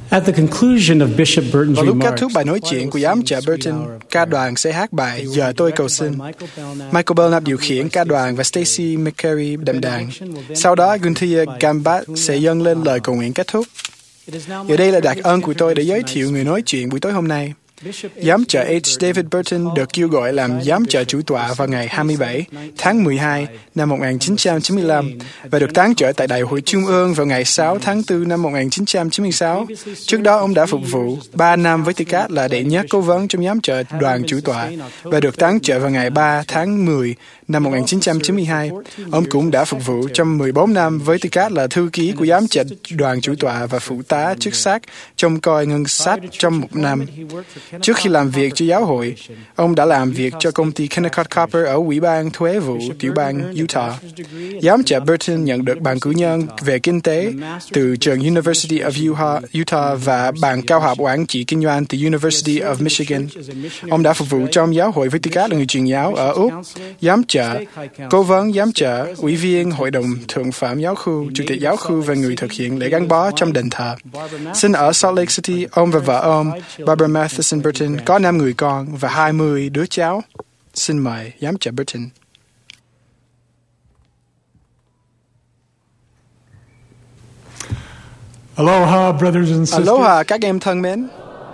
At the conclusion of Bishop Burton's Vào lúc kết remarks, thúc bài nói chuyện của giám trợ Burton, ca đoàn sẽ hát bài Giờ tôi cầu xin. Michael Belknap điều khiển ca đoàn và Stacy McCary đệm đàn. Sau đó, Gunther Gambat sẽ dâng lên lời cầu nguyện kết thúc. Giờ đây là đặc ân của tôi để giới thiệu người nói chuyện buổi tối hôm nay. Giám trợ H. David Burton được kêu gọi làm giám trợ chủ tọa vào ngày 27 tháng 12 năm 1995 và được tán trở tại Đại hội Trung ương vào ngày 6 tháng 4 năm 1996. Trước đó, ông đã phục vụ 3 năm với tư cách là đệ nhất cố vấn trong giám trợ đoàn chủ tọa và được tán trở vào ngày 3 tháng 10 năm 1992. Ông cũng đã phục vụ trong 14 năm với tư cách là thư ký của giám trợ đoàn chủ tọa và phụ tá chức sắc trông coi ngân sách trong một năm. Trước khi làm việc cho giáo hội, ông đã làm việc cho công ty Kennecott Copper ở Ủy ban Thuế vụ tiểu bang Utah. Giám trợ Burton nhận được bằng cử nhân về kinh tế từ trường University of Utah và bằng cao học quản trị kinh doanh từ University of Michigan. Ông đã phục vụ trong giáo hội với tư cách là người truyền giáo ở Úc, giám trợ, cố vấn giám trợ, ủy viên hội đồng thượng phẩm giáo khu, chủ tịch giáo khu và người thực hiện lễ gắn bó trong đền thờ. Sinh ở Salt Lake City, ông và vợ ông, Barbara Matheson Burton, có 5 người con và 20 đứa cháu. Xin mời giám trợ Burton. Aloha, brothers and sisters. Aloha các em thân mến.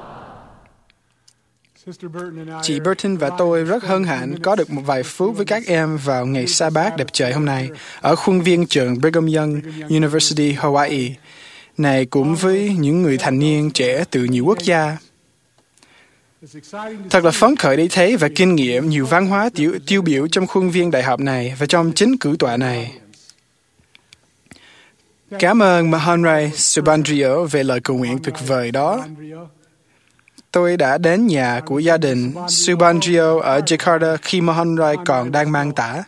Chị Burton và tôi rất hân hạnh có được một vài phút với các em vào ngày sa bát đẹp trời hôm nay ở khuôn viên trường Brigham Young University, Hawaii, này cũng với những người thành niên trẻ từ nhiều quốc gia. Thật là phấn khởi để thấy và kinh nghiệm nhiều văn hóa tiêu biểu trong khuôn viên đại học này và trong chính cử tọa này. Cảm ơn Mahanrai Subandrio về lời cầu nguyện tuyệt vời đó. Tôi đã đến nhà của gia đình Subandrio ở Jakarta khi Mahanrai còn đang mang tả.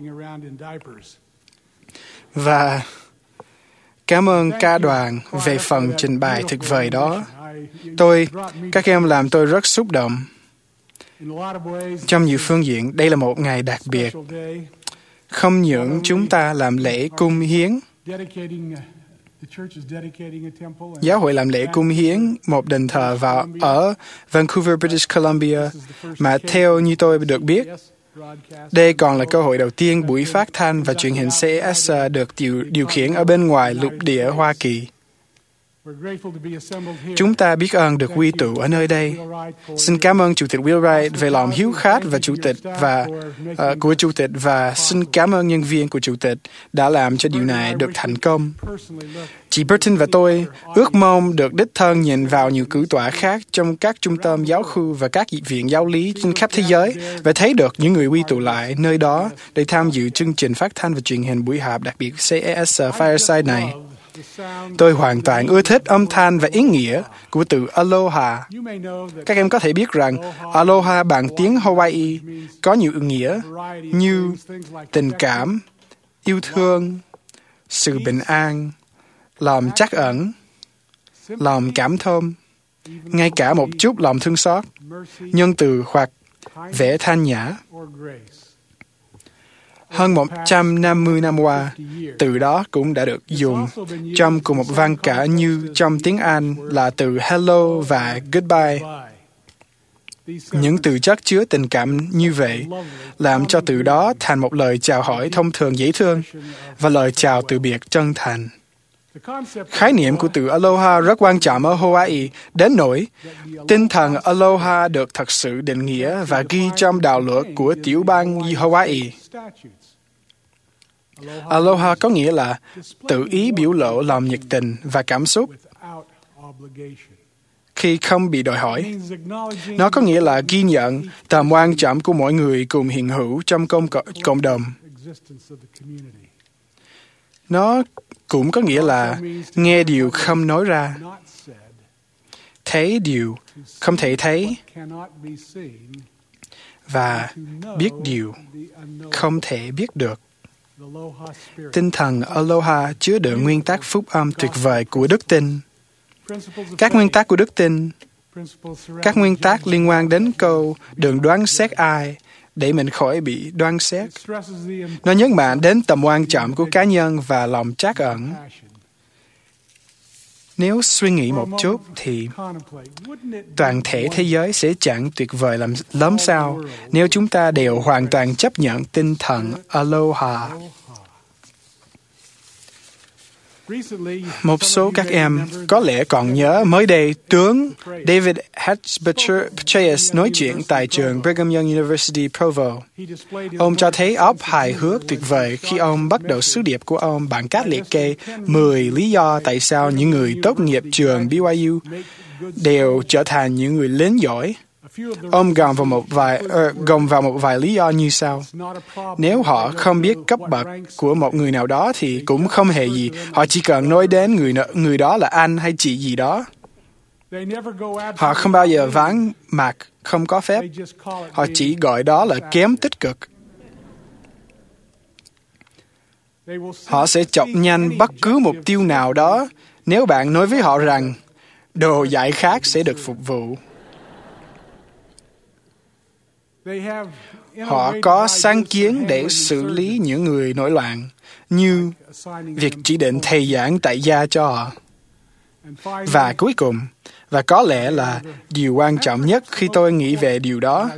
Và cảm ơn ca đoàn về phần trình bày tuyệt vời đó. Các em làm tôi rất xúc động. Trong nhiều phương diện, đây là một ngày đặc biệt. Không những chúng ta làm lễ cung hiến, giáo hội làm lễ cung hiến một đền thờ ở Vancouver, British Columbia, mà theo như tôi được biết, đây còn là cơ hội đầu tiên buổi phát thanh và truyền hình CES được điều khiển ở bên ngoài lục địa Hoa Kỳ. Chúng ta biết ơn được quy tụ ở nơi đây. Xin cảm ơn Chủ tịch Wheelwright về lòng hiếu khách và của Chủ tịch và xin cảm ơn nhân viên của Chủ tịch đã làm cho điều này được thành công. Chị Burton và tôi ước mong được đích thân nhìn vào nhiều cử tọa khác trong các trung tâm giáo khu và các viện giáo lý trên khắp thế giới và thấy được những người quy tụ lại nơi đó để tham dự chương trình phát thanh và truyền hình buổi họp đặc biệt CES Fireside này. Tôi hoàn toàn ưa thích âm thanh và ý nghĩa của từ Aloha. Các em có thể biết rằng Aloha bằng tiếng Hawaii có nhiều ý nghĩa như tình cảm, yêu thương, sự bình an, lòng trắc ẩn, lòng cảm thông, ngay cả một chút lòng thương xót, nhân từ hoặc vẻ thanh nhã. Hơn 150 năm qua, từ đó cũng đã được dùng trong cùng một văn cả như trong tiếng Anh là từ hello và goodbye. Những từ chất chứa tình cảm như vậy làm cho từ đó thành một lời chào hỏi thông thường dễ thương và lời chào từ biệt chân thành. Khái niệm của từ Aloha rất quan trọng ở Hawaii, đến nỗi tinh thần Aloha được thật sự định nghĩa và ghi trong đạo luật của tiểu bang Hawaii. Aloha có nghĩa là tự ý biểu lộ lòng nhiệt tình và cảm xúc khi không bị đòi hỏi. Nó có nghĩa là ghi nhận tầm quan trọng của mỗi người cùng hiện hữu trong cộng đồng. Nó cũng có nghĩa là nghe điều không nói ra, thấy điều không thể thấy, và biết điều không thể biết được. Tinh thần Aloha chứa đựng nguyên tắc phúc âm tuyệt vời của đức tin. Các nguyên tắc của đức tin, các nguyên tắc liên quan đến câu đừng đoán xét ai để mình khỏi bị đoán xét. Nó nhấn mạnh đến tầm quan trọng của cá nhân và lòng trắc ẩn. Nếu suy nghĩ một chút thì toàn thể thế giới sẽ chẳng tuyệt vời lắm sao nếu chúng ta đều hoàn toàn chấp nhận tinh thần Aloha. Một số các em có lẽ còn nhớ mới đây tướng David H. Petraeus nói chuyện tại trường Brigham Young University Provo. Ông cho thấy óc hài hước tuyệt vời khi ông bắt đầu sứ điệp của ông bằng cách liệt kê 10 lý do tại sao những người tốt nghiệp trường BYU đều trở thành những người lính giỏi. Ông gồm vào một vài lý do như sau. Nếu họ không biết cấp bậc của một người nào đó thì cũng không hề gì. Họ chỉ cần nói đến người đó là anh hay chị gì đó. Họ không bao giờ vắng mặt không có phép. Họ chỉ gọi đó là kém tích cực. Họ sẽ chọc nhanh bất cứ mục tiêu nào đó nếu bạn nói với họ rằng đồ dạy khác sẽ được phục vụ. Họ có sáng kiến để xử lý những người nổi loạn, như việc chỉ định thầy giảng tại gia cho họ. Và cuối cùng, và có lẽ là điều quan trọng nhất khi tôi nghĩ về điều đó,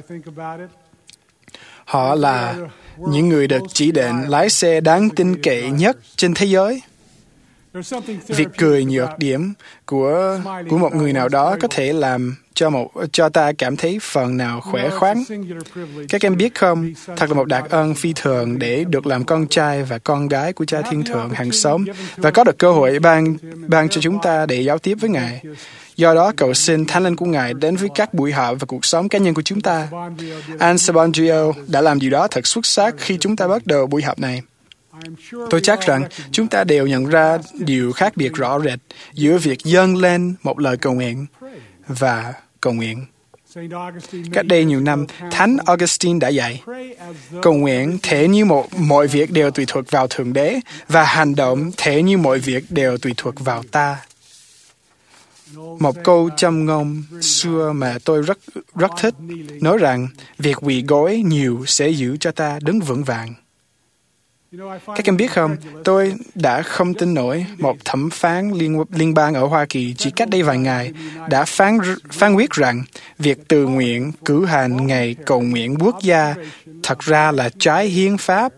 họ là những người được chỉ định lái xe đáng tin cậy nhất trên thế giới. Việc cười nhược điểm của một người nào đó có thể làm cho ta cảm thấy phần nào khỏe khoắn. Các em biết không, thật là một đặc ân phi thường để được làm con trai và con gái của Cha Thiên Thượng hàng sống và có được cơ hội ban cho chúng ta để giao tiếp với Ngài. Do đó, cầu xin Thánh Linh của Ngài đến với các buổi họp và cuộc sống cá nhân của chúng ta. Anne Sabandrio đã làm điều đó thật xuất sắc khi chúng ta bắt đầu buổi họp này. Tôi chắc rằng chúng ta đều nhận ra điều khác biệt rõ rệt giữa việc dâng lên một lời cầu nguyện và cầu nguyện. Cách đây nhiều năm, Thánh Augustine đã dạy, cầu nguyện thể như mọi việc đều tùy thuộc vào Thượng Đế và hành động thể như mọi việc đều tùy thuộc vào ta. Một câu châm ngôn xưa mà tôi rất thích nói rằng việc quỳ gối nhiều sẽ giữ cho ta đứng vững vàng. Các em biết không, tôi đã không tin nổi một thẩm phán liên bang ở Hoa Kỳ chỉ cách đây vài ngày đã phán quyết rằng việc tự nguyện cử hành ngày cầu nguyện quốc gia thật ra là trái hiến pháp.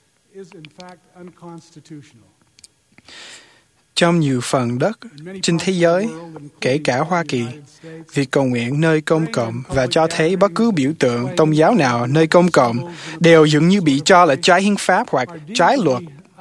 Trong nhiều phần đất trên thế giới, kể cả Hoa Kỳ, việc cầu nguyện nơi công cộng và cho thấy bất cứ biểu tượng tôn giáo nào nơi công cộng đều dường như bị cho là trái hiến pháp hoặc trái luật.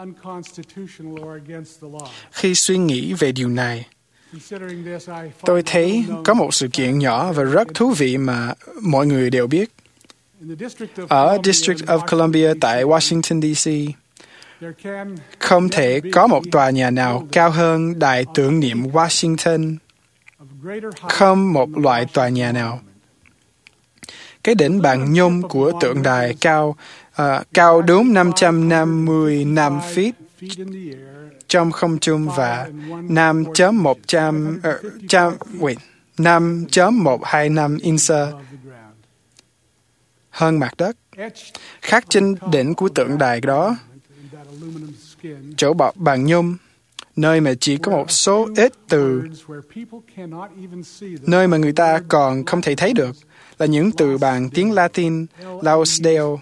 Khi suy nghĩ về điều này, tôi thấy có một sự kiện nhỏ và rất thú vị mà mọi người đều biết. Ở District of Columbia tại Washington, D.C., không thể có một tòa nhà nào cao hơn đài tưởng niệm Washington, không một loại tòa nhà nào. Cái đỉnh bằng nhôm của tượng đài cao đúng 555 feet trong không trung và 5.125 inch hơn mặt đất. Khắc trên đỉnh của tượng đài đó, chỗ bọc bằng nhôm, nơi mà chỉ có một số ít từ, nơi mà người ta còn không thể thấy được, là những từ bằng tiếng Latin, Laus Deo,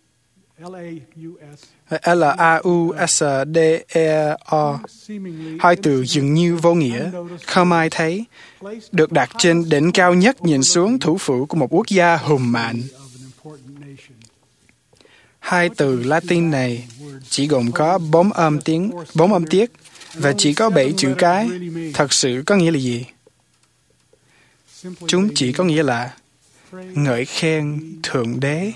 L-A-U-S-D-E-O, hai từ dường như vô nghĩa, không ai thấy, được đặt trên đỉnh cao nhất nhìn xuống thủ phủ của một quốc gia hùng mạnh. Hai từ Latin này chỉ gồm có 4 âm tiết và chỉ có 7 chữ cái. Thật sự có nghĩa là gì? Chúng chỉ có nghĩa là ngợi khen Thượng Đế.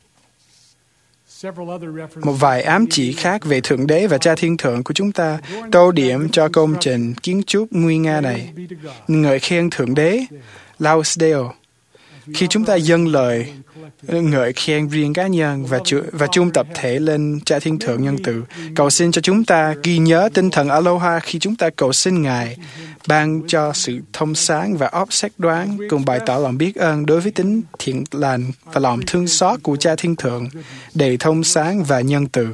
Một vài ám chỉ khác về Thượng Đế và Cha Thiên Thượng của chúng ta tô điểm cho công trình kiến trúc nguy nga này. Ngợi khen Thượng Đế, Laus Deo. Khi chúng ta dâng lời ngợi khen riêng cá nhân và chung tập thể lên Cha Thiên Thượng nhân từ, cầu xin cho chúng ta ghi nhớ tinh thần Aloha khi chúng ta cầu xin Ngài ban cho sự thông sáng và óc xét đoán, cùng bày tỏ lòng biết ơn đối với tính thiện lành và lòng thương xót của Cha Thiên Thượng, đầy thông sáng và nhân từ.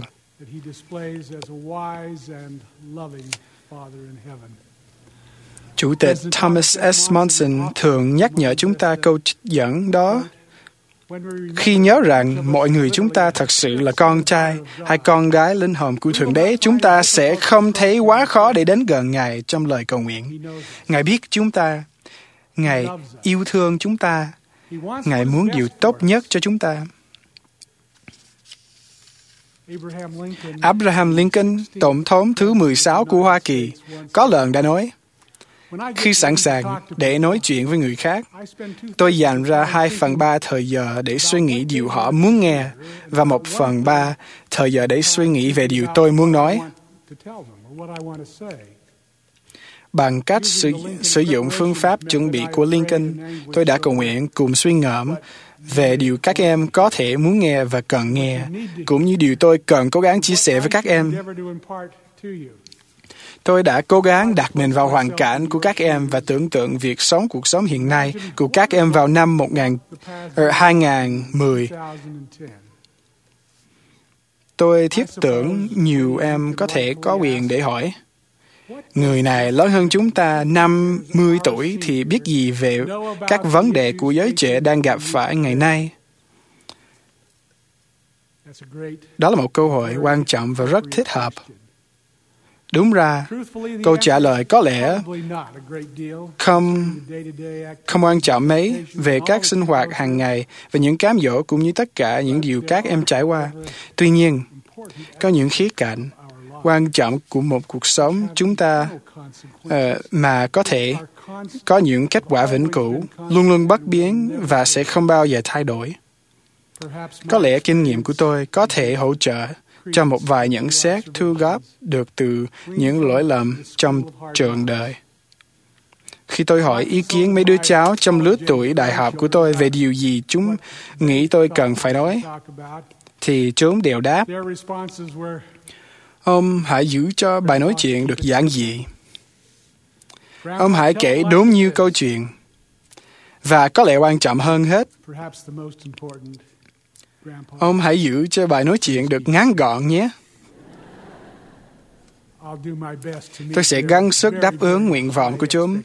Chủ tịch Thomas S. Monson thường nhắc nhở chúng ta câu trích dẫn đó. Khi nhớ rằng mọi người chúng ta thật sự là con trai hay con gái linh hồn của Thượng Đế, chúng ta sẽ không thấy quá khó để đến gần Ngài trong lời cầu nguyện. Ngài biết chúng ta, Ngài yêu thương chúng ta, Ngài muốn điều tốt nhất cho chúng ta. Abraham Lincoln, Tổng thống thứ 16 của Hoa Kỳ, có lần đã nói, khi sẵn sàng để nói chuyện với người khác, tôi dành ra 2/3 thời giờ để suy nghĩ điều họ muốn nghe và 1/3 thời giờ để suy nghĩ về điều tôi muốn nói. Bằng cách sử dụng phương pháp chuẩn bị của Lincoln, tôi đã cầu nguyện cùng suy ngẫm về điều các em có thể muốn nghe và cần nghe, cũng như điều tôi cần cố gắng chia sẻ với các em. Tôi đã cố gắng đặt mình vào hoàn cảnh của các em và tưởng tượng việc sống cuộc sống hiện nay của các em vào năm 2010. Tôi thiết tưởng nhiều em có thể có quyền để hỏi, người này lớn hơn chúng ta 50 tuổi thì biết gì về các vấn đề của giới trẻ đang gặp phải ngày nay? Đó là một câu hỏi quan trọng và rất thích hợp. Đúng ra, câu trả lời có lẽ không quan trọng mấy về các sinh hoạt hàng ngày và những cám dỗ cũng như tất cả những điều các em trải qua. Tuy nhiên, có những khía cạnh quan trọng của một cuộc sống chúng ta mà có thể có những kết quả vĩnh cửu, luôn luôn bất biến và sẽ không bao giờ thay đổi. Có lẽ kinh nghiệm của tôi có thể hỗ trợ cho một vài nhận xét thu góp được từ những lỗi lầm trong trường đời. Khi tôi hỏi ý kiến mấy đứa cháu trong lứa tuổi đại học của tôi về điều gì chúng nghĩ tôi cần phải nói, thì chúng đều đáp, ông hãy giữ cho bài nói chuyện được giản dị. Ông hãy kể đúng như câu chuyện. Và có lẽ quan trọng hơn hết, ông hãy giữ cho bài nói chuyện được ngắn gọn nhé. Tôi sẽ gắng sức đáp ứng nguyện vọng của chúng.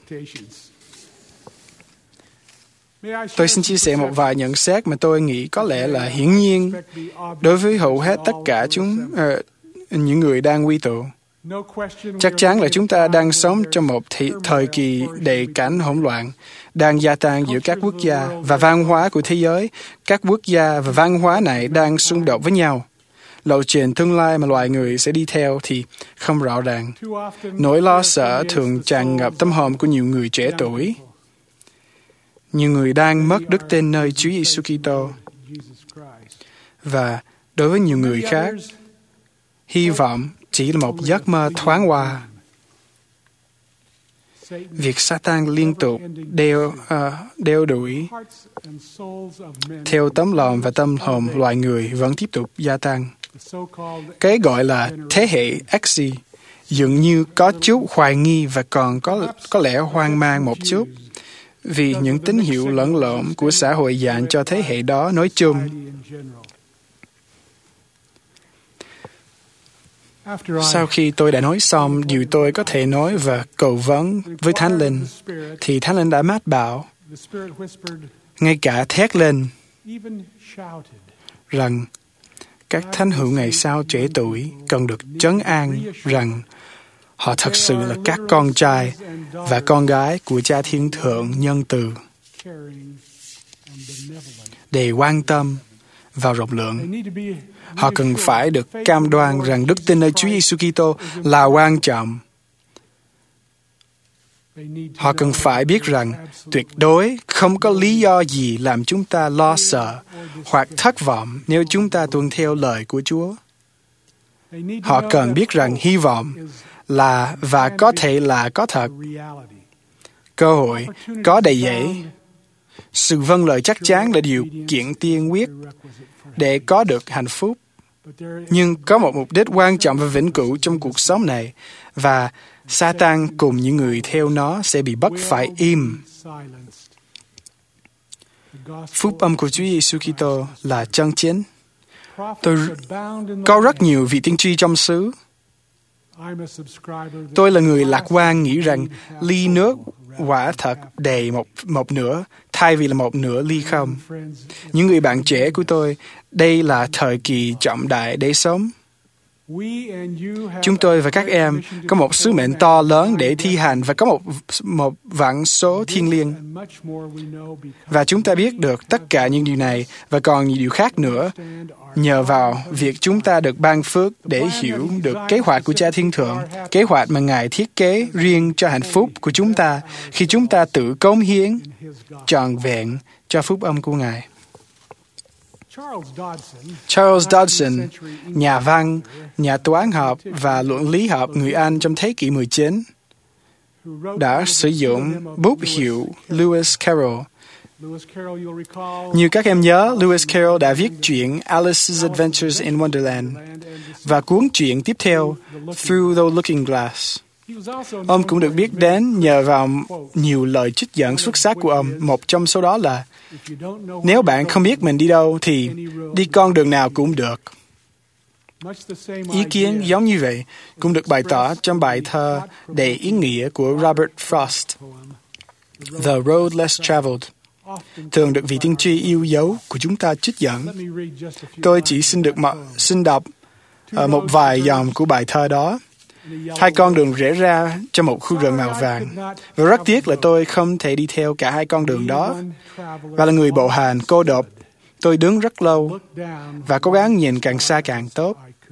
Tôi xin chia sẻ một vài nhận xét mà tôi nghĩ có lẽ là hiển nhiên đối với hầu hết tất cả những người đang quy tụ. Chắc chắn là chúng ta đang sống trong một thời kỳ đầy cảnh hỗn loạn, đang gia tăng giữa các quốc gia và văn hóa của thế giới. Các quốc gia và văn hóa này đang xung đột với nhau. Lộ trình tương lai mà loài người sẽ đi theo thì không rõ ràng. Nỗi lo sợ thường tràn ngập tâm hồn của nhiều người trẻ tuổi. Nhiều người đang mất đức tin nơi Chúa Giêsu Kitô. Và đối với nhiều người khác, hy vọng chỉ là một giấc mơ thoáng qua. Việc Satan liên tục đeo đuổi theo tấm lòng và tâm hồn loài người vẫn tiếp tục gia tăng. Cái gọi là thế hệ X dường như có chút hoài nghi và còn có lẽ hoang mang một chút vì những tín hiệu lẫn lộn của xã hội dành cho thế hệ đó nói chung. Sau khi tôi đã nói xong điều tôi có thể nói và cầu vấn với Thánh Linh, thì Thánh Linh đã mách bảo, ngay cả thét lên, rằng các thánh hữu ngày sau trẻ tuổi cần được trấn an rằng họ thật sự là các con trai và con gái của Cha Thiên Thượng nhân từ, để quan tâm và rộng lượng. Họ cần phải được cam đoan rằng đức tin nơi Chúa Giêsu Kitô là quan trọng. Họ cần phải biết rằng tuyệt đối không có lý do gì làm chúng ta lo sợ hoặc thất vọng nếu chúng ta tuân theo lời của Chúa. Họ cần biết rằng hy vọng là và có thể là có thật. Cơ hội có đầy dẫy. Sự vâng lời chắc chắn là điều kiện tiên quyết để có được hạnh phúc. Nhưng có một mục đích quan trọng và vĩnh cửu trong cuộc sống này, và Satan cùng những người theo nó sẽ bị bắt phải im. Phúc âm của Chúa Giêsu Kitô là chân chính. Có rất nhiều vị tiên tri trong xứ. Tôi là người lạc quan nghĩ rằng ly nước quả thật đầy một nửa, thay vì là một nửa ly không. Những người bạn trẻ của tôi, đây là thời kỳ trọng đại để sống. Chúng tôi và các em có một sứ mệnh to lớn để thi hành và có một vạn số thiêng liêng. Và chúng ta biết được tất cả những điều này và còn nhiều điều khác nữa nhờ vào việc chúng ta được ban phước để hiểu được kế hoạch của Cha Thiên Thượng, kế hoạch mà Ngài thiết kế riêng cho hạnh phúc của chúng ta khi chúng ta tự cống hiến trọn vẹn cho phúc âm của Ngài. Charles Dodson, nhà văn, nhà toán học và luận lý học người Anh trong thế kỷ 19, đã sử dụng bút hiệu Lewis Carroll. Như các em nhớ, Lewis Carroll đã viết truyện Alice's Adventures in Wonderland và cuốn truyện tiếp theo Through the Looking Glass. Ông cũng được biết đến nhờ vào nhiều lời trích dẫn xuất sắc của ông. Một trong số đó là: nếu bạn không biết mình đi đâu thì đi con đường nào cũng được. Ý kiến giống như vậy cũng được bày tỏ trong bài thơ đầy ý nghĩa của Robert Frost, The Road Less Traveled, thường được vị tiên tri yêu dấu của chúng ta trích dẫn. Tôi chỉ xin đọc một vài dòng của bài thơ đó. Hai con đường rẽ ra cho một khu rừng màu vàng, và rất tiếc là tôi không thể đi theo cả hai con đường đó. Và là người bộ hành cô độc, tôi đứng rất lâu và cố gắng nhìn càng xa càng tốt.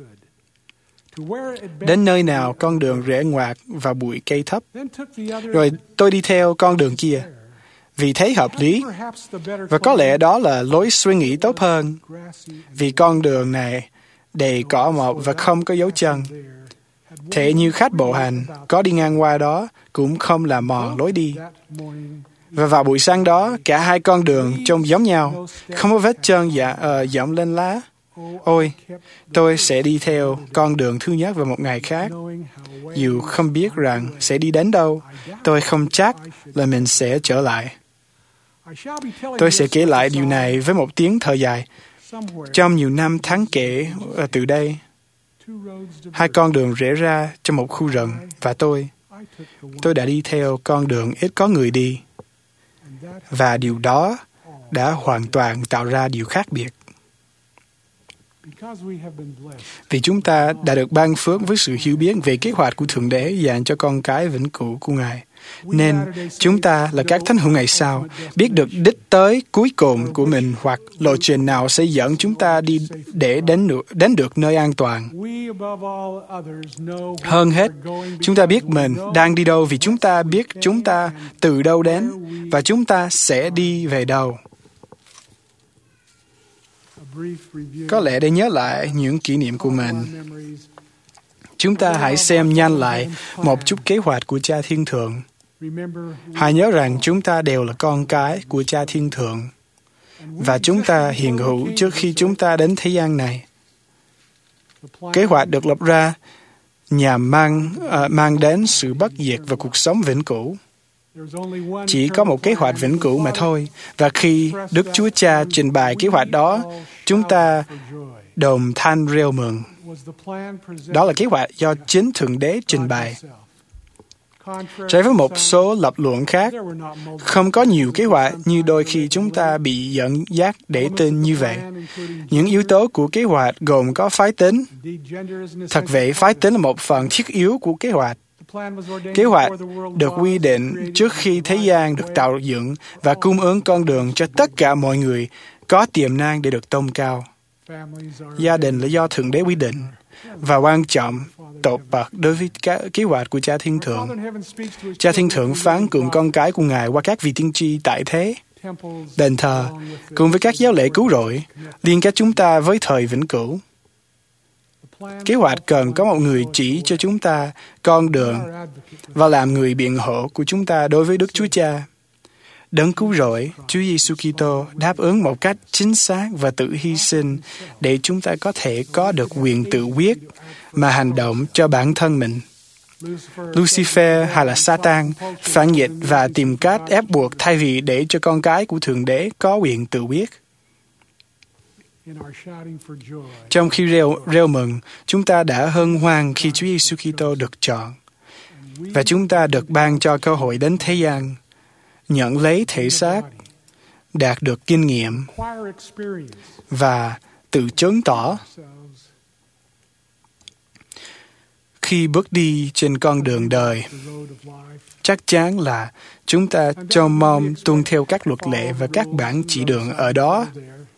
Đến nơi nào con đường rẽ ngoặt vào bụi cây thấp, rồi tôi đi theo con đường kia, vì thấy hợp lý, và có lẽ đó là lối suy nghĩ tốt hơn, vì con đường này đầy cỏ mọc và không có dấu chân. Thế như khách bộ hành có đi ngang qua đó cũng không làm mòn lối đi. Và vào buổi sáng đó, cả hai con đường trông giống nhau, không có vết chân dẫm lên lá. Ôi, tôi sẽ đi theo con đường thứ nhất vào một ngày khác. Dù không biết rằng sẽ đi đến đâu, tôi không chắc là mình sẽ trở lại. Tôi sẽ kể lại điều này với một tiếng thở dài. Trong nhiều năm tháng kể từ đây, hai con đường rẽ ra trong một khu rừng, và tôi đã đi theo con đường ít có người đi. Và điều đó đã hoàn toàn tạo ra điều khác biệt. Vì chúng ta đã được ban phước với sự hiểu biết về kế hoạch của Thượng Đế dành cho con cái vĩnh cửu của Ngài. Nên chúng ta là các thánh hữu ngày sau, biết được đích tới cuối cùng của mình hoặc lộ trình nào sẽ dẫn chúng ta đi để đến được nơi an toàn. Hơn hết, chúng ta biết mình đang đi đâu vì chúng ta biết chúng ta từ đâu đến và chúng ta sẽ đi về đâu. Có lẽ để nhớ lại những kỷ niệm của mình, chúng ta hãy xem nhanh lại một chút kế hoạch của Cha Thiên Thượng. Hãy nhớ rằng chúng ta đều là con cái của Cha Thiên Thượng, và chúng ta hiện hữu trước khi chúng ta đến thế gian này. Kế hoạch được lập ra nhằm mang đến sự bất diệt và cuộc sống vĩnh cửu. Chỉ có một kế hoạch vĩnh cửu mà thôi, và khi Đức Chúa Cha trình bày kế hoạch đó, chúng ta đồng thanh reo mừng. Đó là kế hoạch do chính Thượng Đế trình bày. Trái với một số lập luận khác, không có nhiều kế hoạch như đôi khi chúng ta bị dẫn dắt để tin như vậy. Những yếu tố của kế hoạch gồm có phái tính. Thật vậy, phái tính là một phần thiết yếu của kế hoạch. Kế hoạch được quy định trước khi thế gian được tạo dựng và cung ứng con đường cho tất cả mọi người có tiềm năng để được tôn cao. Gia đình là do Thượng Đế quy định và quan trọng tột bậc đối với kế hoạch của Cha Thiên Thượng. Cha Thiên Thượng phán cùng con cái của Ngài qua các vị tiên tri tại thế, đền thờ, cùng với các giáo lễ cứu rỗi, liên kết chúng ta với thời vĩnh cửu. Kế hoạch cần có một người chỉ cho chúng ta con đường và làm người biện hộ của chúng ta đối với Đức Chúa Cha. Đấng cứu rỗi, Chúa Giêsu Kitô đáp ứng một cách chính xác và tự hy sinh để chúng ta có thể có được quyền tự quyết mà hành động cho bản thân mình. Lucifer hay là Satan phản nghịch và tìm cách ép buộc thay vì để cho con cái của Thượng Đế có quyền tự quyết. Trong khi reo mừng, chúng ta đã hân hoan khi Chúa Giêsu Kitô được chọn, và chúng ta được ban cho cơ hội đến thế gian, nhận lấy thể xác, đạt được kinh nghiệm và tự chứng tỏ. Khi bước đi trên con đường đời, chắc chắn là chúng ta trông mong tuân theo các luật lệ và các bản chỉ đường ở đó.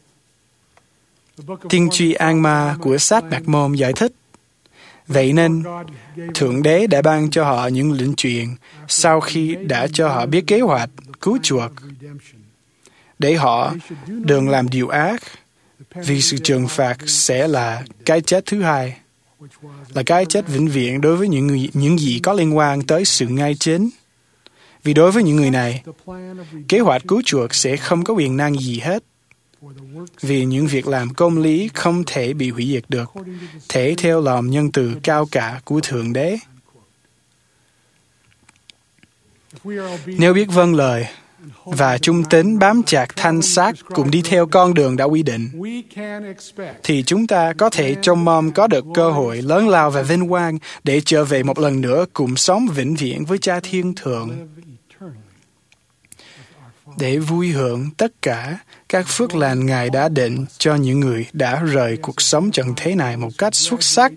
Tiên tri An-ma của sách Bạc Môn giải thích, vậy nên Thượng Đế đã ban cho họ những lệnh truyền sau khi đã cho họ biết kế hoạch cứu chuộc, để họ đừng làm điều ác, vì sự trừng phạt sẽ là cái chết thứ hai, là cái chết vĩnh viễn đối với những gì có liên quan tới sự ngay chính. Vì đối với những người này, kế hoạch cứu chuộc sẽ không có quyền năng gì hết, vì những việc làm công lý không thể bị hủy diệt được, thể theo lòng nhân từ cao cả của Thượng Đế. Nếu biết vâng lời và trung tín bám chặt thanh xác cùng đi theo con đường đã quy định, thì chúng ta có thể trông mong có được cơ hội lớn lao và vinh quang để trở về một lần nữa cùng sống vĩnh viễn với Cha Thiên Thượng, để vui hưởng tất cả các phước lành Ngài đã định cho những người đã rời cuộc sống trần thế này một cách xuất sắc.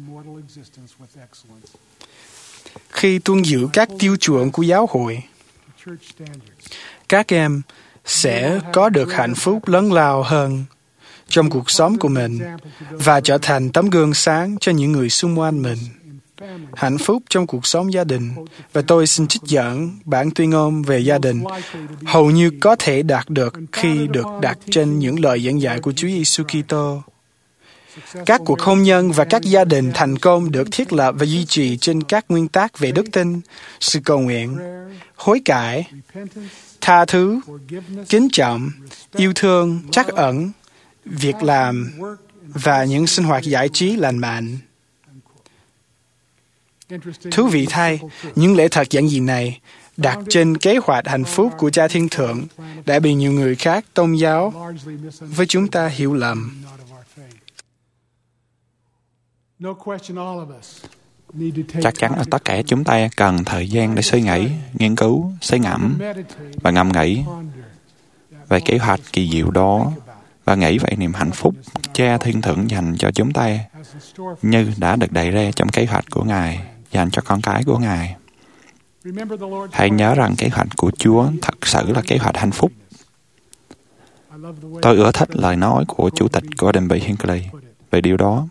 Khi tuân giữ các tiêu chuẩn của giáo hội, các em sẽ có được hạnh phúc lớn lao hơn trong cuộc sống của mình và trở thành tấm gương sáng cho những người xung quanh mình. Hạnh phúc trong cuộc sống gia đình, và tôi xin trích dẫn bản tuyên ngôn về gia đình, hầu như có thể đạt được khi được đặt trên những lời giảng dạy của Chúa Giêsu Kitô. Các cuộc hôn nhân và các gia đình thành công được thiết lập và duy trì trên các nguyên tắc về đức tin, sự cầu nguyện, hối cải, tha thứ, kính trọng, yêu thương, trắc ẩn, việc làm và những sinh hoạt giải trí lành mạnh. Thú vị thay, những lẽ thật giản dị này đặt trên kế hoạch hạnh phúc của Cha Thiên Thượng đã bị nhiều người khác tôn giáo với chúng ta hiểu lầm. Chắc chắn là tất cả chúng ta cần thời gian để suy nghĩ, nghiên cứu, suy ngẫm và ngẫm nghĩ về kế hoạch kỳ diệu đó và nghĩ về niềm hạnh phúc Cha Thiên Thượng dành cho chúng ta như đã được đề ra trong kế hoạch của Ngài dành cho con cái của Ngài. Hãy nhớ rằng kế hoạch của Chúa thật sự là kế hoạch hạnh phúc. Tôi ưa thích lời nói của Chủ tịch Gordon B. Hinckley về điều đó.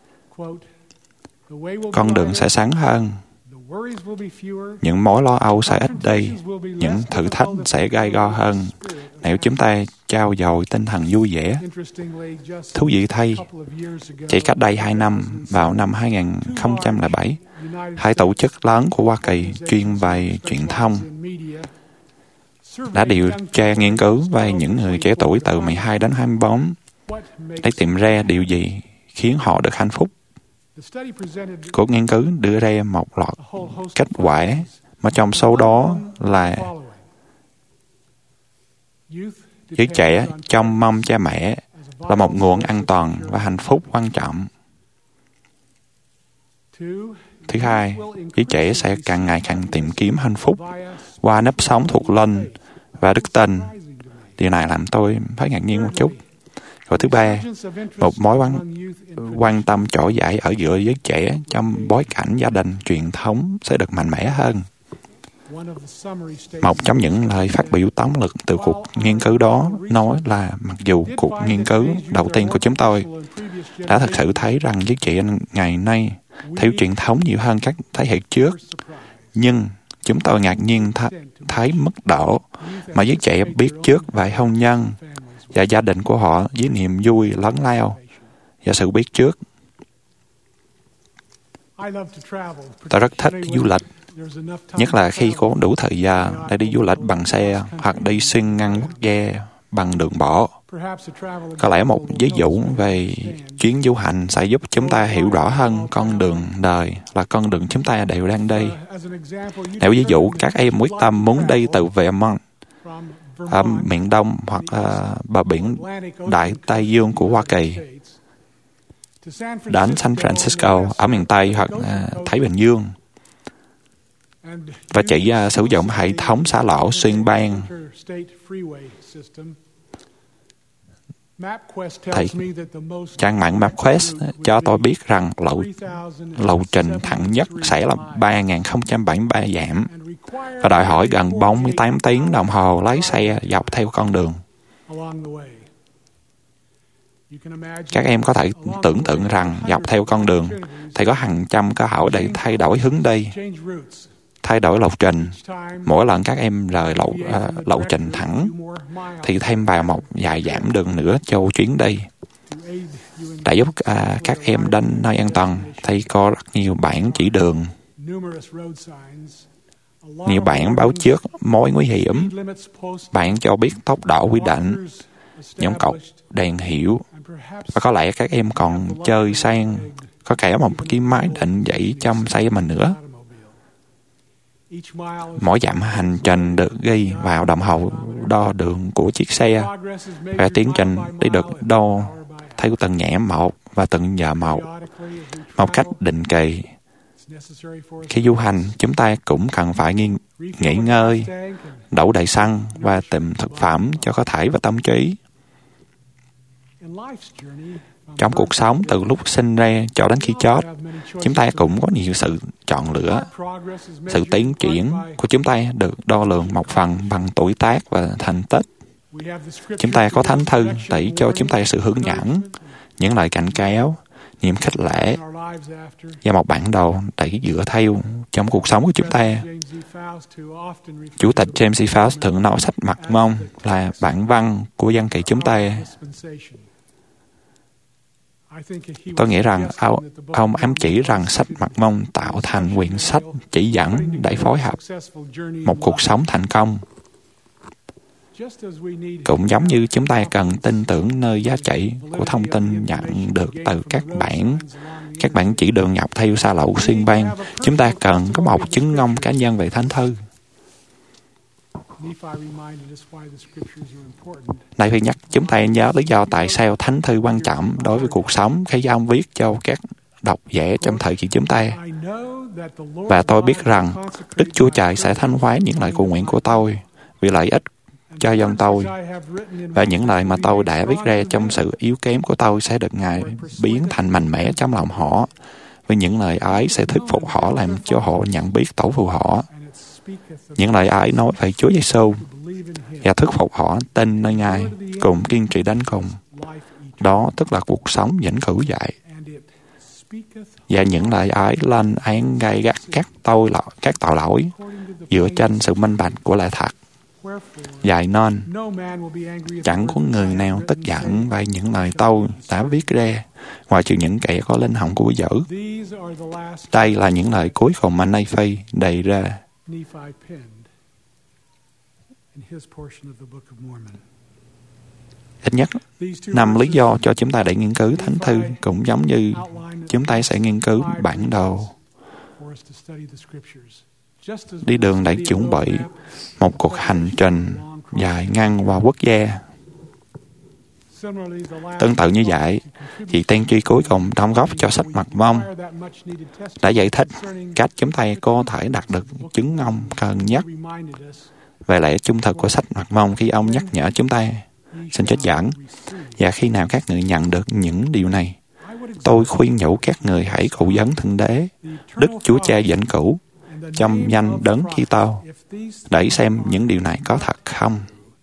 Con đường sẽ sáng hơn, những mối lo âu sẽ ít đi, những thử thách sẽ gai go hơn nếu chúng ta trao dồi tinh thần vui vẻ. Thú vị thay, chỉ cách đây 2 năm, vào năm 2007, 2 tổ chức lớn của Hoa Kỳ chuyên về truyền thông đã điều tra nghiên cứu về những người trẻ tuổi từ 12 đến 24 để tìm ra điều gì khiến họ được hạnh phúc. Cuộc nghiên cứu đưa ra một loạt kết quả mà trong số đó là giới trẻ trông mong cha mẹ là một nguồn an toàn và hạnh phúc quan trọng. Thứ hai, giới trẻ sẽ càng ngày càng tìm kiếm hạnh phúc qua nếp sống thuộc linh và đức tin. Điều này làm tôi phải ngạc nhiên một chút. Rồi thứ ba, một mối quan tâm trỗi dậy ở giữa giới trẻ trong bối cảnh gia đình truyền thống sẽ được mạnh mẽ hơn. Một trong những lời phát biểu tóm lược từ cuộc nghiên cứu đó nói là mặc dù cuộc nghiên cứu đầu tiên của chúng tôi đã thực sự thấy rằng giới trẻ ngày nay theo truyền thống nhiều hơn các thế hệ trước, nhưng chúng tôi ngạc nhiên thấy mức độ mà giới trẻ biết trước về hôn nhân và gia đình của họ với niềm vui lớn lao và sự biết trước. Tôi rất thích du lịch, nhất là khi có đủ thời gian để đi du lịch bằng xe hoặc đi xuyên ngăn quốc gia bằng đường bộ. Có lẽ một ví dụ về chuyến du hành sẽ giúp chúng ta hiểu rõ hơn con đường đời là con đường chúng ta đều đang đi. Nếu ví dụ các em quyết tâm muốn đi từ Vermont ở miền Đông hoặc bờ biển Đại Tây Dương của Hoa Kỳ, đến San Francisco ở miền Tây hoặc Thái Bình Dương, và chỉ sử dụng hệ thống xa lộ xuyên bang, thì trang mạng MapQuest cho tôi biết rằng lộ trình thẳng nhất sẽ là 3.073 dặm và đòi hỏi gần 48 tiếng đồng hồ lái xe dọc theo con đường. Các em có thể tưởng tượng rằng dọc theo con đường thì có hàng trăm cơ hội để thay đổi hướng đi, thay đổi lộ trình. Mỗi lần các em rời lộ trình thẳng thì thêm vào một vài dặm đường nữa cho chuyến đi. Để giúp các em đến nơi an toàn thì có rất nhiều bảng chỉ đường, nhiều bảng báo trước mối nguy hiểm, bảng cho biết tốc độ quy định, những cột đèn hiệu, và có lẽ các em còn chơi sang có cả một cái máy định vị trong xe mình nữa. Mỗi dặm hành trình được ghi vào đồng hồ đo đường của chiếc xe, và tiến trình đi được đo theo từng nhẹ một và từng giờ một cách định kỳ. Khi du hành, chúng ta cũng cần phải nghỉ ngơi, đổ đầy xăng và tìm thực phẩm cho cơ thể và tâm trí. Trong cuộc sống, từ lúc sinh ra cho đến khi chết, chúng ta cũng có nhiều sự chọn lựa. Sự tiến triển của chúng ta được đo lường một phần bằng tuổi tác và thành tích. Chúng ta có thánh thư để cho chúng ta sự hướng dẫn, những lời cảnh cáo, niềm khích lệ và một bản đồ để dựa theo trong cuộc sống của chúng ta. Chủ tịch James E. Faust thường nói sách Mật Mông là bản văn của dân kỳ chúng ta. Tôi nghĩ rằng ông ám chỉ rằng sách Mật Mông tạo thành quyển sách chỉ dẫn để phối hợp một cuộc sống thành công. Cũng giống như chúng ta cần tin tưởng nơi giá trị của thông tin nhận được từ các bản chỉ đường dọc theo xa lộ xuyên bang, chúng ta cần có một chứng ngôn cá nhân về thánh thư. Đây phải nhắc chúng ta nhớ lý do tại sao thánh thư quan trọng đối với cuộc sống khi ông viết cho các độc giả trong thời kỳ chúng ta. Và tôi biết rằng Đức Chúa Trời sẽ thanh hóa những lời cầu nguyện của tôi vì lợi ích cho dân tôi, và những lời mà tôi đã viết ra trong sự yếu kém của tôi sẽ được Ngài biến thành mạnh mẽ trong lòng họ, vì những lời ấy sẽ thuyết phục họ làm cho họ nhận biết tổ phụ họ. Những lời ấy nói về Chúa Giêsu và thuyết phục họ tin nơi Ngài cùng kiên trì đến cùng. Đó tức là cuộc sống vĩnh cửu dạy. Và những lời ấy lên án gay gắt các tội lỗi dựa trên sự minh bạch của lẽ thật. Vậy nên, chẳng có người nào tức giận về những lời tôi đã viết ra, ngoài trừ những kẻ có linh hồn của dữ. Đây là những lời cuối cùng mà Nephi đề ra. Ít nhất 5 lý do cho chúng ta để nghiên cứu thánh thư cũng giống như chúng ta sẽ nghiên cứu bản đồ. Đi đường để chuẩn bị một cuộc hành trình dài ngang qua quốc gia. Tương tự như vậy, vị tiên tri cuối cùng đóng góp cho sách Mật Mông đã giải thích cách chúng ta có thể đạt được chứng ngôn cần nhất về lẽ trung thực của sách Mật Mông khi ông nhắc nhở chúng ta. Xin trích dẫn: và khi nào các người nhận được những điều này, tôi khuyên nhủ các người hãy cầu vấn Thượng Đế, Đức Chúa Cha vĩnh cửu, trong danh Đấng Kitô, để xem những điều này có thật không.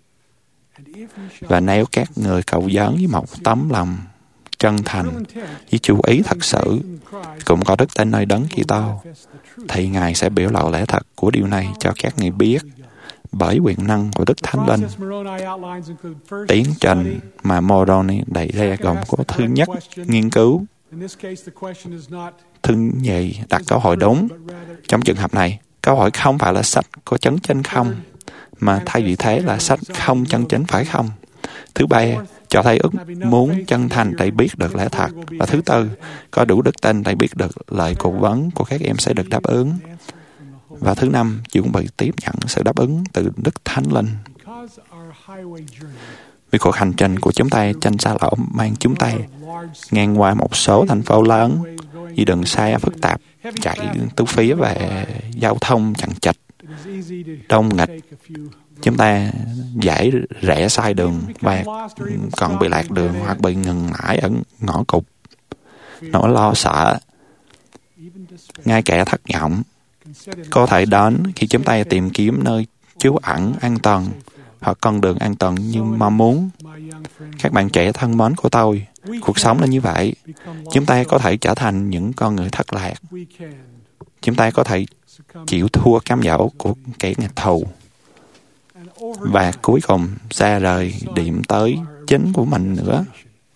Và nếu các người cầu vấn với một tấm lòng chân thành, với chú ý thật sự, cũng có đức tin nơi Đấng Kitô, thì Ngài sẽ biểu lộ lẽ thật của điều này cho các người biết bởi quyền năng của Đức Thánh Linh. Tiến trình mà Moroni đẩy ra gồm có: thứ nhất, nghiên cứu; thứ nhì, đặt câu hỏi đúng. Trong trường hợp này, câu hỏi không phải là sách có chân chính không, mà thay vì thế là sách không chân chính phải không. Thứ ba, cho thấy ước muốn chân thành để biết được lẽ thật. Và thứ tư, có đủ đức tin để biết được lời cầu vấn của các em sẽ được đáp ứng. Và thứ năm, chuẩn bị tiếp nhận sự đáp ứng từ Đức Thánh Linh. Vì cuộc hành trình của chúng ta trên xa lỗ mang chúng ta ngang qua một số thành phố lớn như đường xa phức tạp, chạy tứ phía về giao thông chằng chịt, đông nghịch. Chúng ta dễ rẽ sai đường và còn bị lạc đường hoặc bị ngừng mãi ở ngõ cụt. Nỗi lo sợ, ngay cả thất vọng, có thể đến khi chúng ta tìm kiếm nơi trú ẩn an toàn hoặc con đường an toàn như mong muốn. Các bạn trẻ thân mến của tôi, cuộc sống là như vậy. Chúng ta có thể trở thành những con người thất lạc. Chúng ta có thể chịu thua cám dỗ của kẻ nghịch thù và cuối cùng xa rời điểm tới chính của mình nữa.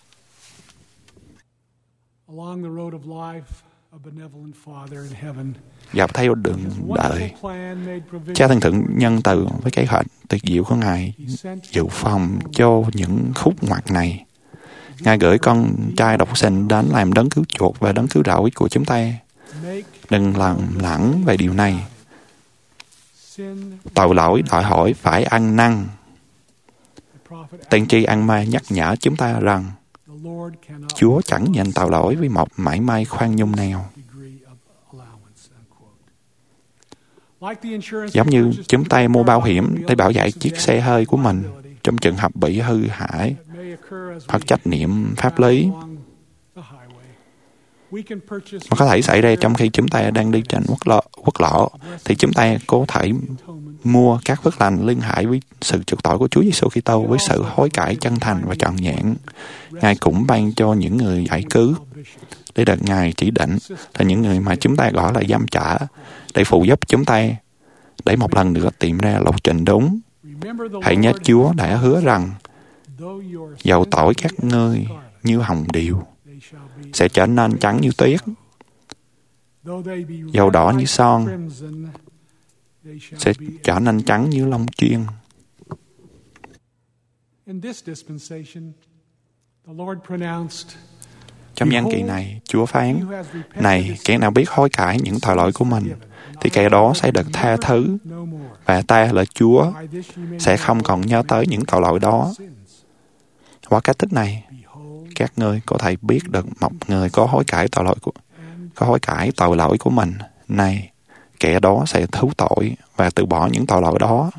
Dọc theo đường đời, Cha Thiên Thượng nhân từ với kế hoạch tuyệt diệu của Ngài dự phòng cho những khúc ngoặt này. Ngài gửi con trai độc sinh đến làm đấng cứu chuộc và đấng cứu rỗi của chúng ta. Đừng lầm lẫn về điều này. Tội lỗi đòi hỏi phải ăn năn. Tiên tri An-ma nhắc nhở chúng ta rằng Chúa chẳng nhận tội lỗi với một mảy may khoan nhung nào. Giống như chúng ta mua bảo hiểm để bảo vệ chiếc xe hơi của mình trong trường hợp bị hư hại hoặc trách nhiệm pháp lý mà có thể xảy ra trong khi chúng ta đang đi trên quốc lộ, thì chúng ta có thể mua các phước lành liên hệ với sự chuộc tội của Chúa Giêsu Kitô với sự hối cải chân thành và trọn vẹn. Ngài cũng ban cho những người giải cứu để được Ngài chỉ định là những người mà chúng ta gọi là giám trả để phụ giúp chúng ta để một lần nữa tìm ra lộ trình đúng. Hãy nhớ Chúa đã hứa rằng dầu tội các ngươi như hồng điều sẽ trở nên trắng như tuyết, dầu đỏ như son sẽ trở nên trắng như lông chiên. Trong gian kỳ này, Chúa phán, này, kẻ nào biết hối cải những tội lỗi của mình, thì kẻ đó sẽ được tha thứ, và ta là Chúa sẽ không còn nhớ tới những tội lỗi đó. Qua cách thức này, các ngươi có thể biết được một người có hối cải tội lỗi của mình. Này, kẻ đó sẽ thú tội và từ bỏ những tội lỗi đó.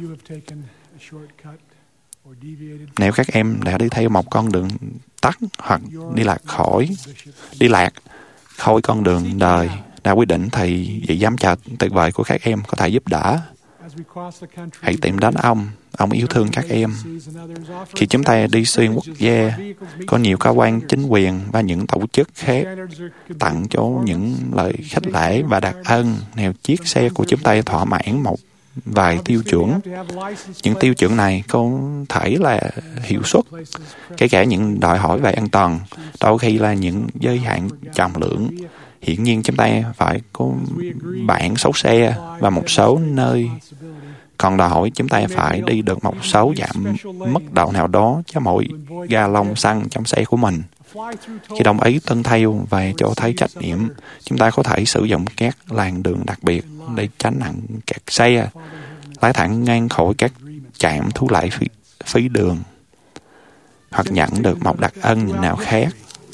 Nếu các em đã đi theo một con đường tắt hoặc đi lạc khỏi con đường đời đã quyết định, thì vị giám trả tuyệt vời của các em có thể giúp đỡ. Hãy tìm đến ông yêu thương các em. Khi chúng ta đi xuyên quốc gia, có nhiều cơ quan chính quyền và những tổ chức khác tặng cho những lời khích lệ và đặc ân nếu chiếc xe của chúng ta thỏa mãn một vài tiêu chuẩn. Những tiêu chuẩn này có thể là hiệu suất, kể cả những đòi hỏi về an toàn, đôi khi là những giới hạn trọng lượng. Hiển nhiên chúng ta phải có bảng số xe và một số nơi còn đòi hỏi chúng ta phải đi được một số giảm mức độ nào đó cho mỗi ga-lông xăng trong xe của mình. Khi đồng ý tuân theo và cho thấy trách nhiệm, chúng ta có thể sử dụng các làn đường đặc biệt để tránh nặng kẹt xe, lái thẳng ngang khỏi các trạm thu lại phí đường, hoặc nhận được một đặc ân nào khác.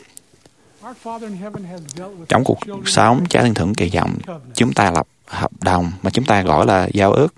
Trong cuộc sống, Cha Thiên Thượng kỳ vọng chúng ta lập hợp đồng mà chúng ta gọi là giao ước.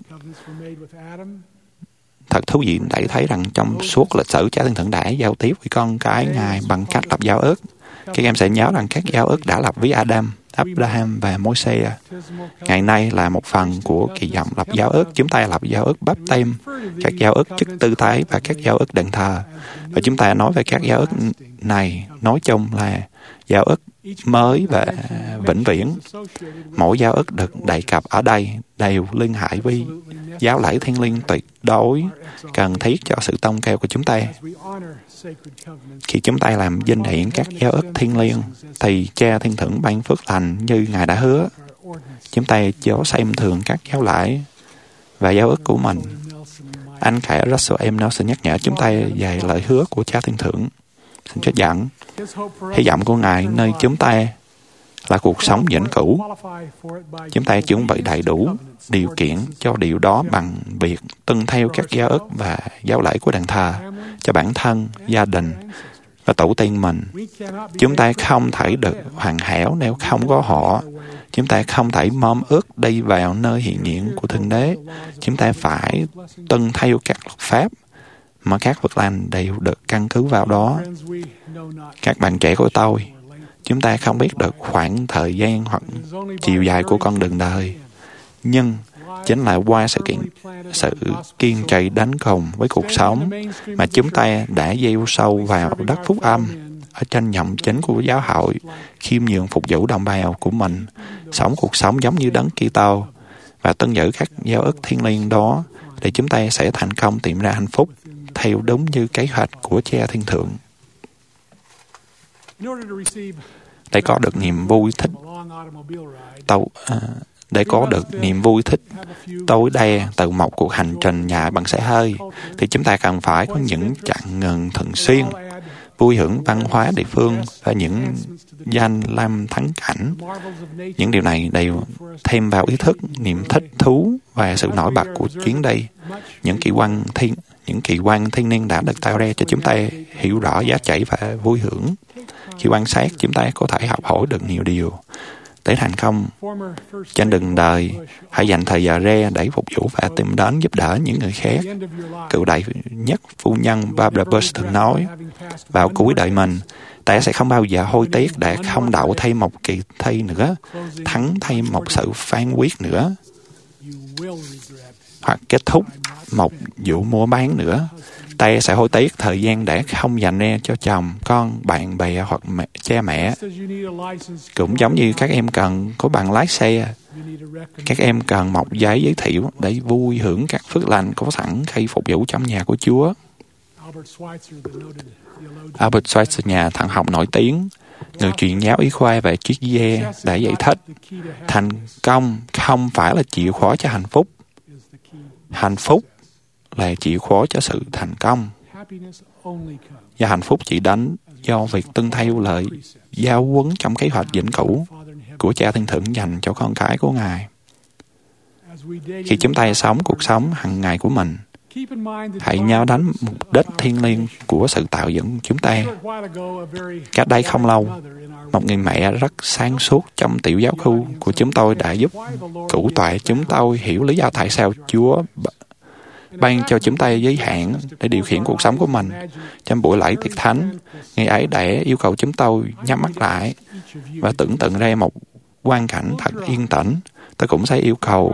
Thật thú vị để thấy rằng trong suốt lịch sử, Cha Thiên Thượng đã giao tiếp với con cái Ngài bằng cách lập giao ước. Các em sẽ nhớ rằng các giao ước đã lập với Adam, Abraham và Môi-se. Ngày nay là một phần của kỳ vọng lập giao ước. Chúng ta lập giao ước báp têm, các giao ước chức tư tế và các giao ước đền thờ. Và chúng ta nói về các giao ước này, nói chung là giao ước mới và vĩnh viễn. Mỗi giao ước được đề cập ở đây đều liên hệ với giáo lễ thiêng liêng tuyệt đối cần thiết cho sự tôn cao của chúng ta. Khi chúng ta làm vinh hiển các giao ước thiêng liêng, thì Cha Thiên Thượng ban phước lành như Ngài đã hứa. Chúng ta chớ xem thường các giáo lễ và giao ước của mình. Anh khải Russell M. Nelson nhắc nhở chúng ta về lời hứa của Cha Thiên Thượng. Xin trích dẫn. Hy vọng của Ngài nơi chúng ta là cuộc sống vĩnh cửu. Chúng ta chuẩn bị đầy đủ điều kiện cho điều đó bằng việc tuân theo các giao ước và giáo lễ của đền thờ cho bản thân, gia đình và tổ tiên mình. Chúng ta không thể được hoàn hảo nếu không có họ. Chúng ta không thể mong ước đi vào nơi hiện diện của Thượng Đế. Chúng ta phải tuân theo các luật pháp mà các phước lành đều được căn cứ vào đó. Các bạn trẻ của tôi, chúng ta không biết được khoảng thời gian hoặc chiều dài của con đường đời, nhưng chính là qua sự kiên trì đến cùng với cuộc sống mà chúng ta đã gieo sâu vào đất phúc âm ở trên nhậm chính của giáo hội, khiêm nhường phục vụ đồng bào của mình, sống cuộc sống giống như Đấng Kitô và tuân giữ các giao ước thiêng liêng đó, để chúng ta sẽ thành công tìm ra hạnh phúc theo đúng như kế hoạch của Cha Thiên Thượng. Để có được niềm vui thích tối đa từ một cuộc hành trình dài bằng xe hơi, thì chúng ta cần phải có những chặng ngừng thường xuyên, vui hưởng văn hóa địa phương và những danh lam thắng cảnh. Những điều này đều thêm vào ý thức, niềm thích thú và sự nổi bật của chuyến đi. Những kỳ quan thiên niên đã được tạo ra cho chúng ta hiểu rõ giá trị và vui hưởng. Khi quan sát, chúng ta có thể học hỏi được nhiều điều. Để thành công trên đường đời, hãy dành thời giờ ra để phục vụ và tìm đến giúp đỡ những người khác. Cựu đại nhất phu nhân Barbara Bush thường nói, vào cuối đời mình, ta sẽ không bao giờ hối tiếc để không đậu thêm một kỳ thi nữa, thắng thêm một sự phán quyết nữa, hoặc kết thúc một vụ mua bán nữa. Ta sẽ hối tiếc thời gian để không dành ra cho chồng, con, bạn bè hoặc cha mẹ. Cũng giống như các em cần có bằng lái xe, các em cần một giấy giới thiệu để vui hưởng các phước lành có sẵn khi phục vụ trong nhà của Chúa. Albert Schweitzer, nhà thần học nổi tiếng, người truyền giáo y khoa về triết gia, đã giải thích, thành công không phải là chìa khóa cho hạnh phúc. Hạnh phúc là chìa khóa cho sự thành công. Và hạnh phúc chỉ đến do việc tuân theo lời giáo huấn trong kế hoạch vĩnh cửu của Cha Thiên Thượng dành cho con cái của Ngài. Khi chúng ta sống cuộc sống hàng ngày của mình, hãy nhớ đến mục đích thiêng liêng của sự tạo dựng chúng ta. Cách đây không lâu, một người mẹ rất sáng suốt trong tiểu giáo khu của chúng tôi đã giúp cửu tọa chúng tôi hiểu lý do tại sao Chúa ban cho chúng ta giới hạn để điều khiển cuộc sống của mình. Trong buổi lễ tiệc thánh, Ngài ấy đã yêu cầu chúng tôi nhắm mắt lại và tưởng tượng ra một quang cảnh thật yên tĩnh. Tôi cũng sẽ yêu cầu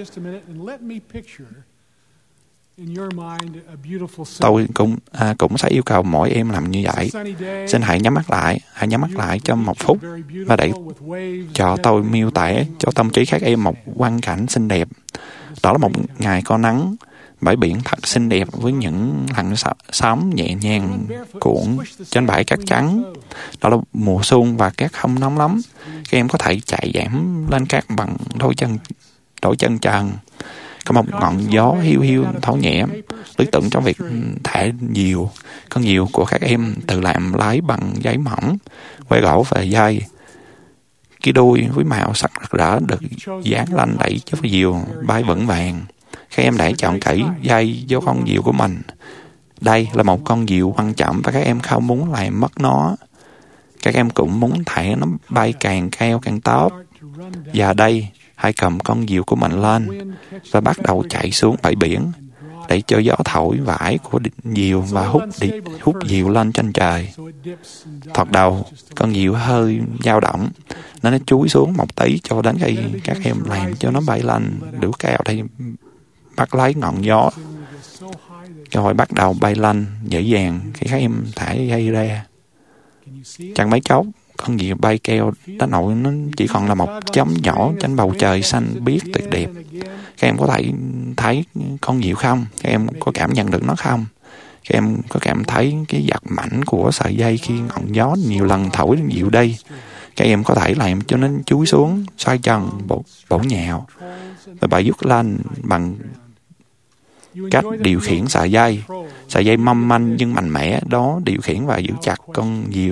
sẽ yêu cầu mỗi em làm như vậy. Xin hãy nhắm mắt lại trong một phút và để cho tôi miêu tả cho tâm trí các em một quang cảnh xinh đẹp. Đó là một ngày có nắng, bãi biển thật xinh đẹp với những làn sóng nhẹ nhàng cuộn trên bãi cát trắng. Đó là mùa xuân và cát không nóng lắm. Các em có thể chạy giảm lên cát bằng đôi chân trần. Có một ngọn gió hiu hiu thổi nhẹ, lý tưởng trong việc thả diều. Con diều của các em tự làm lái bằng giấy mỏng, que gỗ và dây. Cái đuôi với màu sắc rực rỡ được dán lên đẩy cho diều bay vững vàng. Các em đã chọn kỹ dây vô con diều của mình. Đây là một con diều quan trọng và các em không muốn làm mất nó. Các em cũng muốn thả nó bay càng cao càng tốt. Và đây, hãy cầm con diều của mình lên và bắt đầu chạy xuống bãi biển để cho gió thổi vải của diều và hút diều lên trên trời. Thoạt đầu, con diều hơi dao động nên nó chúi xuống một tí cho đến khi các em làm cho nó bay lên đủ cao để bắt lấy ngọn gió. Rồi bắt đầu bay lên dễ dàng khi các em thả dây ra. Chẳng mấy chốc, con diều bay keo đến nỗi nó chỉ còn là một chấm nhỏ trên bầu trời xanh biếc tuyệt đẹp. Các em có thể thấy con diều không? Các em có cảm nhận được nó không? Các em có cảm thấy cái giật mạnh của sợi dây khi ngọn gió nhiều lần thổi diều đi? Các em có thể làm cho nó chúi xuống, xoay tròn, bổ nhào và bay vút lên bằng cách điều khiển sợi dây. Sợi dây mong manh nhưng mạnh mẽ đó điều khiển và giữ chặt con diều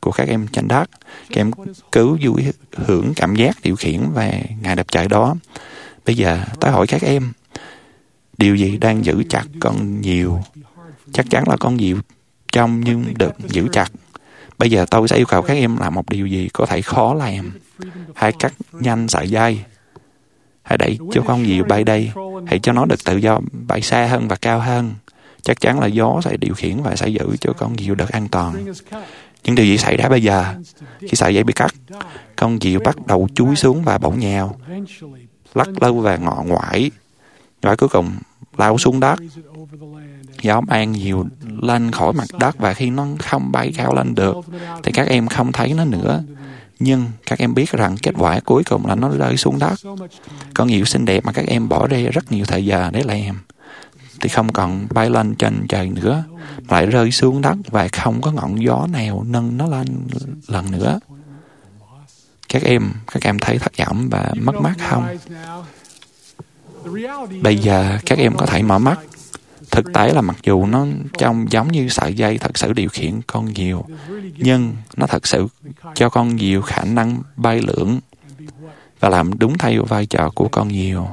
của các em trên đất. Các em cứ vui hưởng cảm giác điều khiển về ngày đẹp trời đó. Bây giờ tôi hỏi các em, điều gì đang giữ chặt con diều? Chắc chắn là con diều trông nhưng được giữ chặt. Bây giờ tôi sẽ yêu cầu các em làm một điều gì có thể khó làm. Hãy cắt nhanh sợi dây. Hãy đẩy cho con diều bay đi. Hãy cho nó được tự do bay xa hơn và cao hơn. Chắc chắn là gió sẽ điều khiển và sẽ giữ cho con diều được an toàn. Nhưng điều gì xảy ra bây giờ? Khi sợi dây bị cắt, con diều bắt đầu chúi xuống và bổ nhào, lắc lư và ngọ ngoải, rồi cuối cùng lao xuống đất. Gió mang diều lên khỏi mặt đất, và khi nó không bay cao lên được thì các em không thấy nó nữa. Nhưng các em biết rằng kết quả cuối cùng là nó rơi xuống đất. Con diều xinh đẹp mà các em bỏ ra rất nhiều thời giờ để làm thì không còn bay lên trên trời nữa, lại rơi xuống đất và không có ngọn gió nào nâng nó lên lần nữa. Các em thấy thất vọng và mất mát không? Bây giờ các em có thể mở mắt. Thực tế là mặc dù nó trông giống như sợi dây thật sự điều khiển con diều, nhưng nó thật sự cho con diều khả năng bay lượn và làm đúng theo vai trò của con diều.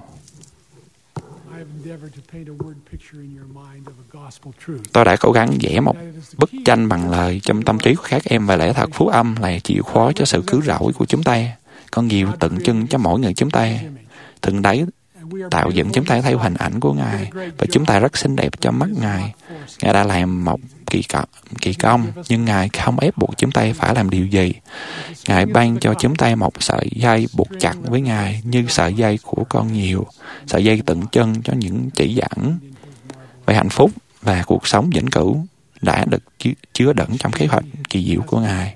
Tôi đã cố gắng vẽ một bức tranh bằng lời trong tâm trí của các em về lẽ thật phúc âm là chìa khóa cho sự cứu rỗi của chúng ta. Con diều tượng trưng cho mỗi người chúng ta. Thượng Đế tạo dựng chúng ta theo hình ảnh của Ngài, và chúng ta rất xinh đẹp trong mắt Ngài. Ngài đã làm một kỳ công, nhưng Ngài không ép buộc chúng ta phải làm điều gì. Ngài ban cho chúng ta một sợi dây buộc chặt với Ngài như sợi dây của con diều, sợi dây tượng trưng cho những chỉ dẫn về hạnh phúc và cuộc sống vĩnh cửu đã được chứa đựng trong kế hoạch kỳ diệu của Ngài.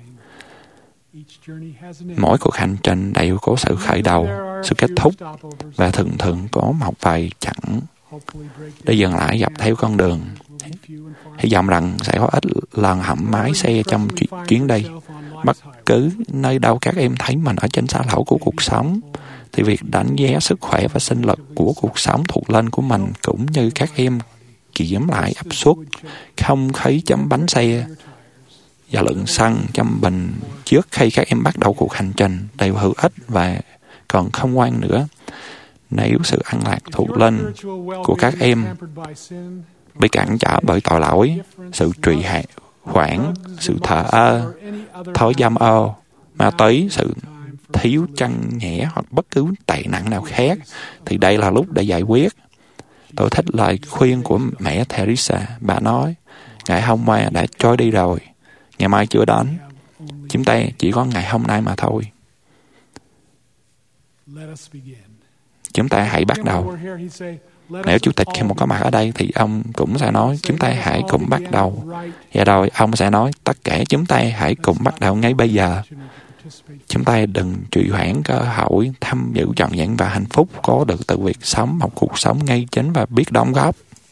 Mỗi cuộc hành trình đều có sự khởi đầu, sự kết thúc, và thường có một vài chặng để dừng lại dọc theo con đường. Hy vọng rằng sẽ có ít lần hầm mái xe trong chuyến đi. Bất cứ nơi đâu các em thấy mình ở trên xa lẫu của cuộc sống, thì việc đánh giá sức khỏe và sinh lực của cuộc sống thuộc lên của mình, cũng như các em kiểm lại áp suất, không khí trong bánh xe và lượng xăng trong bình trước khi các em bắt đầu cuộc hành trình đều hữu ích và còn không ngoan nữa. Nếu sự an lạc thuộc linh của các em bị cản trở bởi tội lỗi, sự trì hoãn, sự thờ ơ, thói dâm ô, ma túy, sự thiếu chân nhẹ hoặc bất cứ tệ nạn nào khác, thì đây là lúc để giải quyết. Tôi thích lời khuyên của mẹ Teresa. Bà nói, ngày hôm qua đã trôi đi rồi, ngày mai chưa đến. Chúng ta chỉ có ngày hôm nay mà thôi. Chúng ta hãy bắt đầu. Nếu Chủ tịch không có mặt ở đây thì ông cũng sẽ nói, chúng ta hãy cùng bắt đầu. Và rồi ông sẽ nói, tất cả chúng ta hãy cùng bắt đầu ngay bây giờ. Chúng ta đừng trì hoãn cơ hội thăm dự trọn vẹn và hạnh phúc có được từ việc sống một cuộc sống ngay chính và biết đóng góp.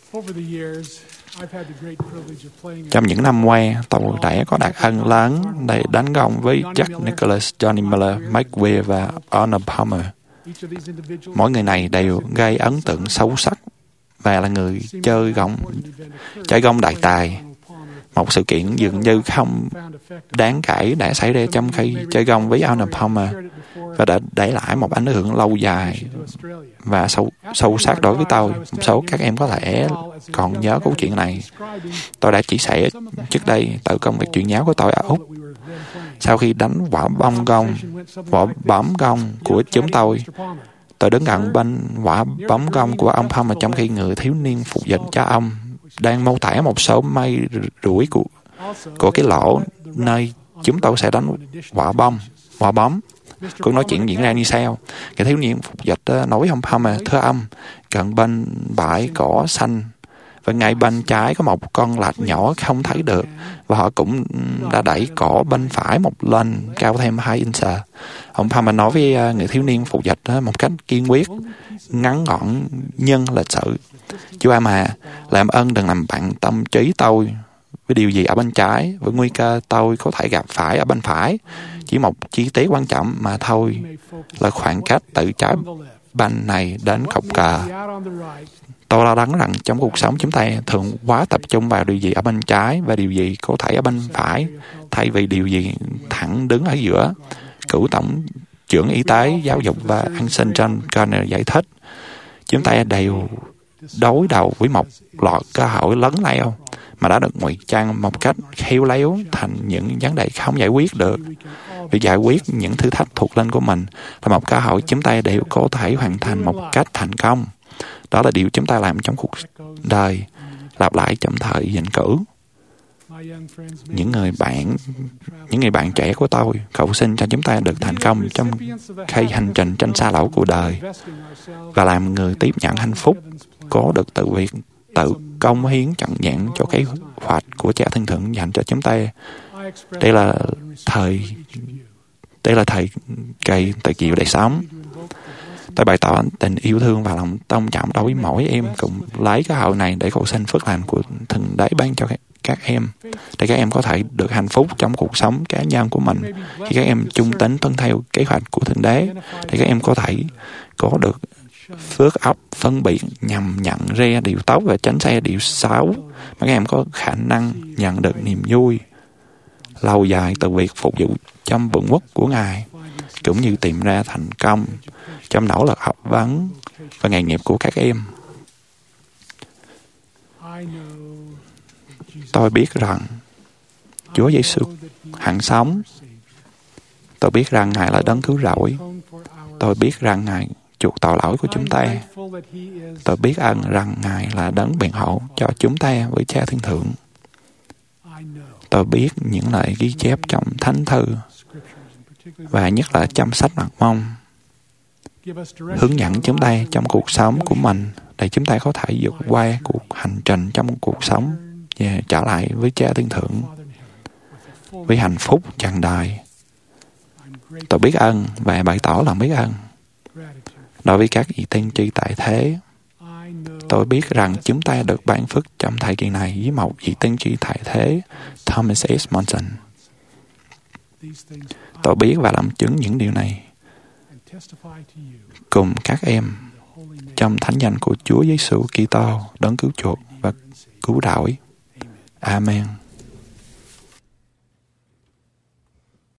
Trong những năm qua, tôi đã có đặc ân lớn để đánh gông với Jack Nicklaus, Johnny Miller, Mike Weir và Arnold Palmer. Mỗi người này đều gây ấn tượng sâu sắc và là người chơi gông đại tài. Một sự kiện dường như không đáng kể đã xảy ra trong khi chơi gông với Arnold Palmer và đã để lại một ảnh hưởng lâu dài và sâu sắc đối với tôi. Một số các em có thể còn nhớ câu chuyện này. Tôi đã chia sẻ trước đây từ công việc chuyện nháo của tôi ở Úc. Sau khi đánh quả bóng gông của chúng tôi đứng gần bên quả bóng gông của ông Palmer trong khi người thiếu niên phục dịch cho ông đang mô tả một số mây rủi của cái lỗ nơi chúng tôi sẽ đánh quả bóng. Cuộc nói chuyện diễn ra như sau. Cái thiếu niên phục dịch nói ông Palmer, thưa ông, gần bên bãi cỏ xanh và ngay bên trái có một con lạch nhỏ không thấy được, và họ cũng đã đẩy cỏ bên phải một lên cao thêm 2 inch. Ông Palmer nói với người thiếu niên phục dịch một cách kiên quyết, ngắn gọn nhưng lịch sự. Chú em làm ơn đừng làm bạn tâm trí tôi với điều gì ở bên trái, với nguy cơ tôi có thể gặp phải ở bên phải. Chỉ một chi tiết quan trọng mà thôi là khoảng cách từ trái banh này đến cột cờ. Tôi lo lắng rằng trong cuộc sống chúng ta thường quá tập trung vào điều gì ở bên trái và điều gì có thể ở bên phải, thay vì điều gì thẳng đứng ở giữa. Cựu Tổng trưởng Y tế, Giáo dục và An sinh John Garner giải thích, chúng ta đều đối đầu với một loạt cơ hội lớn lao mà đã được ngụy trang một cách khéo léo thành những vấn đề không giải quyết được. Việc giải quyết những thử thách thuộc linh của mình là một cơ hội chúng ta đều có thể hoàn thành một cách thành công. Đó là điều chúng ta làm trong cuộc đời, lặp lại trong thời vĩnh cửu. Những người bạn trẻ của tôi cầu xin cho chúng ta được thành công trong khi hành trình trên xa lẫu của đời và làm người tiếp nhận hạnh phúc có được từ việc tự công hiến trọn vẹn cho kế hoạch của Cha Thiên Thượng dành cho chúng ta. Đây là thời kỳ tuyệt diệu để sống. Tôi bày tỏ tình yêu thương và lòng tôn trọng đối với mỗi em, cùng lấy cái hội này để cầu xin phước lành của Thượng Đế ban cho các em, để các em có thể được hạnh phúc trong cuộc sống cá nhân của mình khi các em chung tín tuân theo kế hoạch của Thượng Đế, để các em có thể có được phước óc phân biệt nhằm nhận ra điều tốt và tránh xa điều xấu, mà các em có khả năng nhận được niềm vui lâu dài từ việc phục vụ trong vườn quốc của Ngài, cũng như tìm ra thành công trong nỗ lực học vấn và nghề nghiệp của các em. Tôi biết rằng Chúa Giêsu hằng sống. Tôi biết rằng Ngài là đấng cứu rỗi. Tôi biết rằng Ngài chuộc tội lỗi của chúng ta. Tôi biết ơn rằng Ngài là đấng biện hộ cho chúng ta với Cha Thiên Thượng. Tôi biết những lời ghi chép trong Thánh Thư, và nhất là trong sách Mật Mông, hướng dẫn chúng ta trong cuộc sống của mình để chúng ta có thể vượt qua cuộc hành trình trong cuộc sống và trở lại với Cha Thiên Thượng với hạnh phúc tràn đời. Tôi biết ơn và bày tỏ lòng biết ơn đối với các vị tiên tri tại thế. Tôi biết rằng chúng ta được ban phước trong thời kỳ này với một vị tiên tri tại thế, Thomas S. Monson. Tôi biết và làm chứng những điều này cùng các em trong thánh danh của Chúa Giêsu Kitô, đấng cứu chuộc và cứu rỗi. Amen.